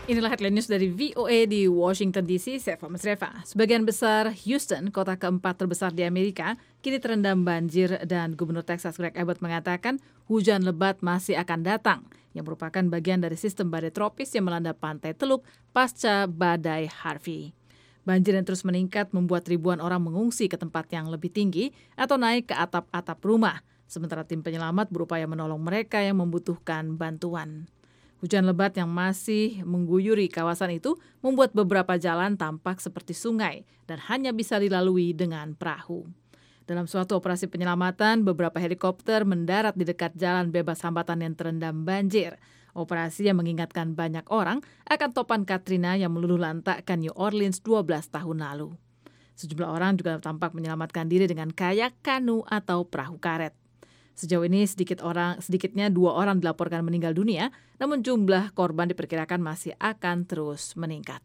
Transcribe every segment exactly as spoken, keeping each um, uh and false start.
Inilah headline news dari V O A di Washington D C, saya Fahmi Reva. Sebagian besar Houston, kota keempat terbesar di Amerika, kini terendam banjir dan Gubernur Texas Greg Abbott mengatakan hujan lebat masih akan datang, yang merupakan bagian dari sistem badai tropis yang melanda pantai Teluk pasca badai Harvey. Banjir yang terus meningkat membuat ribuan orang mengungsi ke tempat yang lebih tinggi atau naik ke atap-atap rumah, sementara tim penyelamat berupaya menolong mereka yang membutuhkan bantuan. Hujan lebat yang masih mengguyuri kawasan itu membuat beberapa jalan tampak seperti sungai dan hanya bisa dilalui dengan perahu. Dalam suatu operasi penyelamatan, beberapa helikopter mendarat di dekat jalan bebas hambatan yang terendam banjir. Operasi yang mengingatkan banyak orang akan topan Katrina yang meluluh lantakkan New Orleans dua belas tahun lalu. Sejumlah orang juga tampak menyelamatkan diri dengan kayak, kanu, atau perahu karet. Sejauh ini sedikit orang, sedikitnya dua orang dilaporkan meninggal dunia, namun jumlah korban diperkirakan masih akan terus meningkat.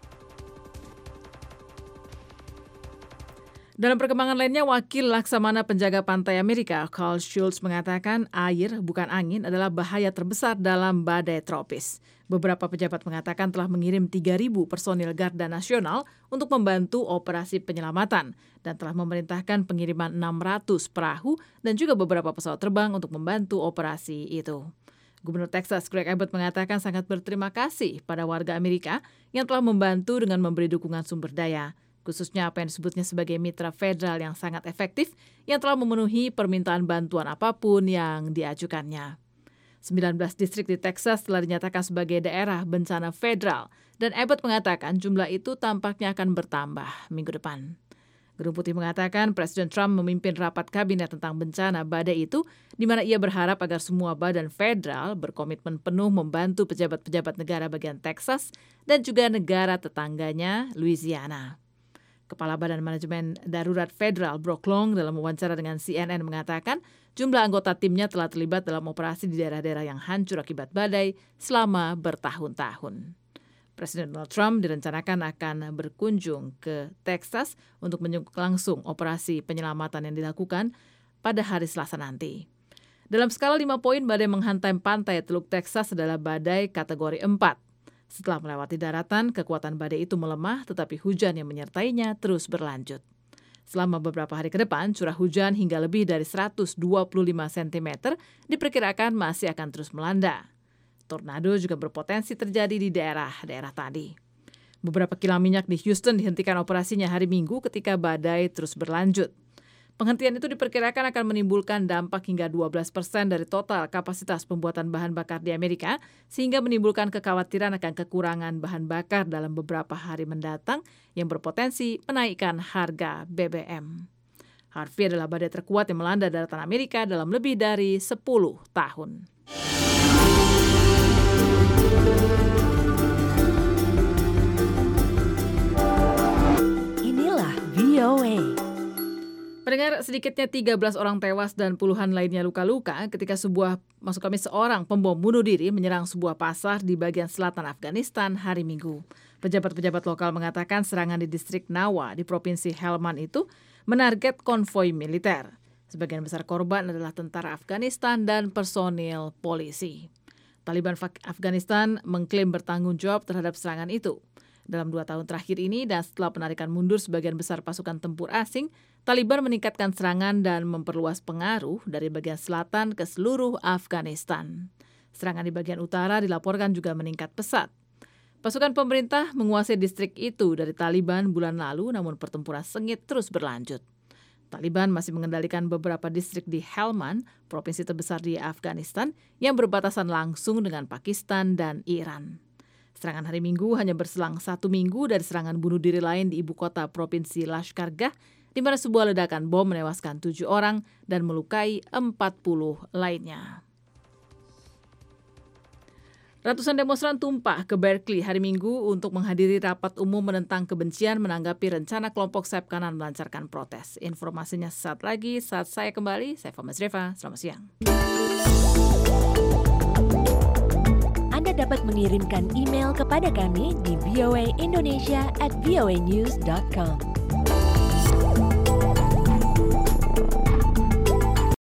Dalam perkembangan lainnya, Wakil Laksamana Penjaga Pantai Amerika, Carl Schultz, mengatakan air, bukan angin, adalah bahaya terbesar dalam badai tropis. Beberapa pejabat mengatakan telah mengirim tiga ribu personil Garda Nasional untuk membantu operasi penyelamatan dan telah memerintahkan pengiriman enam ratus perahu dan juga beberapa pesawat terbang untuk membantu operasi itu. Gubernur Texas Greg Abbott mengatakan sangat berterima kasih pada warga Amerika yang telah membantu dengan memberi dukungan sumber daya, khususnya apa yang disebutnya sebagai mitra federal yang sangat efektif yang telah memenuhi permintaan bantuan apapun yang diajukannya. sembilan belas distrik di Texas telah dinyatakan sebagai daerah bencana federal dan Abbott mengatakan jumlah itu tampaknya akan bertambah minggu depan. Gedung Putih mengatakan Presiden Trump memimpin rapat kabinet tentang bencana badai itu, di mana ia berharap agar semua badan federal berkomitmen penuh membantu pejabat-pejabat negara bagian Texas dan juga negara tetangganya, Louisiana. Kepala Badan Manajemen Darurat Federal Brock Long dalam wawancara dengan C N N mengatakan jumlah anggota timnya telah terlibat dalam operasi di daerah-daerah yang hancur akibat badai selama bertahun-tahun. Presiden Donald Trump direncanakan akan berkunjung ke Texas untuk menyengkuk langsung operasi penyelamatan yang dilakukan pada hari Selasa nanti. Dalam skala lima poin, badai menghantam pantai Teluk Texas adalah badai kategori empat. Setelah melewati daratan, kekuatan badai itu melemah tetapi hujan yang menyertainya terus berlanjut. Selama beberapa hari ke depan, curah hujan hingga lebih dari seratus dua puluh lima sentimeter diperkirakan masih akan terus melanda. Tornado juga berpotensi terjadi di daerah-daerah tadi. Beberapa kilang minyak di Houston dihentikan operasinya hari Minggu ketika badai terus berlanjut. Penghentian itu diperkirakan akan menimbulkan dampak hingga dua belas persen dari total kapasitas pembuatan bahan bakar di Amerika, sehingga menimbulkan kekhawatiran akan kekurangan bahan bakar dalam beberapa hari mendatang yang berpotensi menaikkan harga B B M. Harvey adalah badai terkuat yang melanda daratan Amerika dalam lebih dari sepuluh tahun. Inilah V O A. Pendengar, sedikitnya tiga belas orang tewas dan puluhan lainnya luka-luka ketika sebuah, maksud kami seorang pembom bunuh diri menyerang sebuah pasar di bagian selatan Afghanistan hari Minggu. Pejabat-pejabat lokal mengatakan serangan di distrik Nawa di Provinsi Helmand itu menarget konvoi militer. Sebagian besar korban adalah tentara Afghanistan dan personil polisi. Taliban Afghanistan mengklaim bertanggung jawab terhadap serangan itu. Dalam dua tahun terakhir ini dan setelah penarikan mundur sebagian besar pasukan tempur asing, Taliban meningkatkan serangan dan memperluas pengaruh dari bagian selatan ke seluruh Afghanistan. Serangan di bagian utara dilaporkan juga meningkat pesat. Pasukan pemerintah menguasai distrik itu dari Taliban bulan lalu, namun pertempuran sengit terus berlanjut. Taliban masih mengendalikan beberapa distrik di Helmand, provinsi terbesar di Afghanistan, yang berbatasan langsung dengan Pakistan dan Iran. Serangan hari Minggu hanya berselang satu minggu dari serangan bunuh diri lain di ibu kota provinsi Lashkar Gah, di mana sebuah ledakan bom menewaskan tujuh orang dan melukai empat puluh lainnya. Ratusan demonstran tumpah ke Berkeley hari Minggu untuk menghadiri rapat umum menentang kebencian menanggapi rencana kelompok sayap kanan melancarkan protes. Informasinya saat lagi saat saya kembali. Saya Fahmi Reva, selamat siang. Anda dapat mengirimkan email kepada kami di voa indonesia at voanews dot com.